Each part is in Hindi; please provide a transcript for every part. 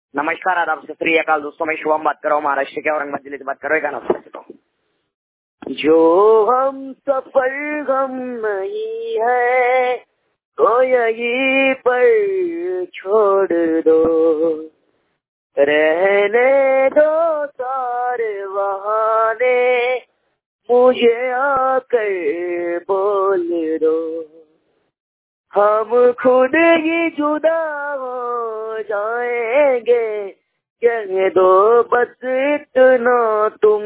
नमस्कार, आदाब, सत श्री अकाल दोस्तों। मैं शुभम बात कर रहा हूँ, महाराष्ट्र के औरंगाबाद जिले से बात कर रहा हूँ। गाना सुना सकता हूँ। जो हम सफर गम नहीं है तो यही पर छोड़ दो, रहने दो सारे बहाने, मुझे आकर बोल दो। हम खुद ही जुदा हो जाएंगे, कह दो बस इतना तुम,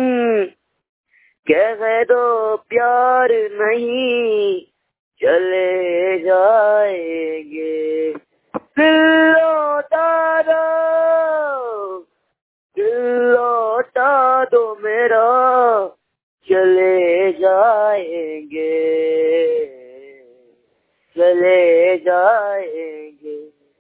कह दो प्यार नहीं चले जाएंगे। दिल लौटा दो, दिल लौटा दो मेरा, चले जाएंगे, चले जाएंगे।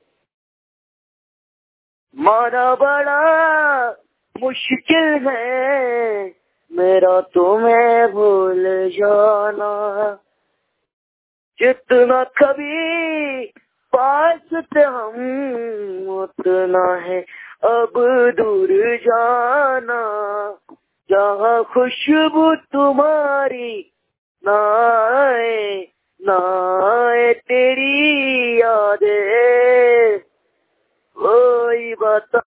माना बड़ा मुश्किल है मेरा तुम्हें भूल जाना, जितना कभी पास थे हम उतना है अब दूर जाना। जहाँ खुशबू तुम्हारी ना आए, ना आए तेरी यादें, कोई बता